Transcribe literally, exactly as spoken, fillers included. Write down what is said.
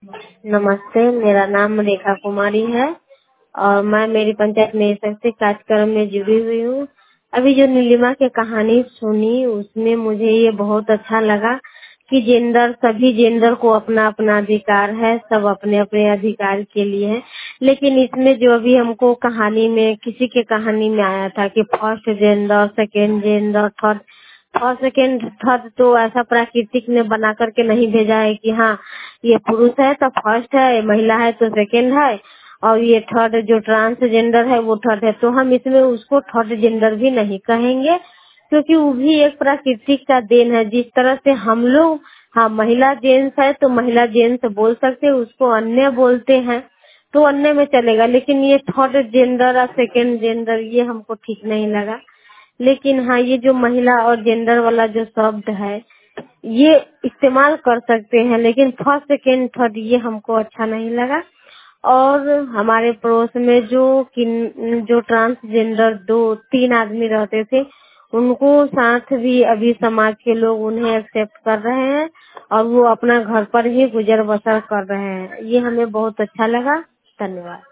नमस्ते, मेरा नाम रेखा कुमारी है और मैं मेरी पंचायत में शैक्षिक कार्यक्रम में जुड़ी हुई हूँ। अभी जो नीलिमा की कहानी सुनी उसमें मुझे ये बहुत अच्छा लगा कि जेंडर सभी जेंडर को अपना अपना अधिकार है, सब अपने अपने अधिकार के लिए है। लेकिन इसमें जो अभी हमको कहानी में किसी के कहानी में आया था कि first gender, second gender, third first second third तो ऐसा प्राकृतिक ने बना करके नहीं भेजा है कि हाँ ये पुरुष है तो फर्स्ट है, महिला है तो सेकेंड है और ये थर्ड जो ट्रांसजेंडर है वो थर्ड है। तो हम इसमें उसको थर्ड जेंडर भी नहीं कहेंगे क्योंकि वो भी एक प्राकृतिक का देन है। जिस तरह से हम लोग हाँ महिला जेंट्स है तो महिला जेंट्स बोल सकते हैं, उसको अन्य बोलते हैं तो अन्य में चलेगा। लेकिन ये थर्ड जेंडर और सेकेंड जेंडर ये हमको ठीक नहीं लगा। लेकिन हाँ ये जो महिला और जेंडर वाला जो शब्द है ये इस्तेमाल कर सकते हैं, लेकिन फर्स्ट सेकेंड थर्ड ये हमको अच्छा नहीं लगा। और हमारे पड़ोस में जो किन जो ट्रांसजेंडर दो तीन आदमी रहते थे उनको साथ भी अभी समाज के लोग उन्हें एक्सेप्ट कर रहे हैं और वो अपना घर पर ही गुजर बसर कर रहे हैं। ये हमें बहुत अच्छा लगा। धन्यवाद।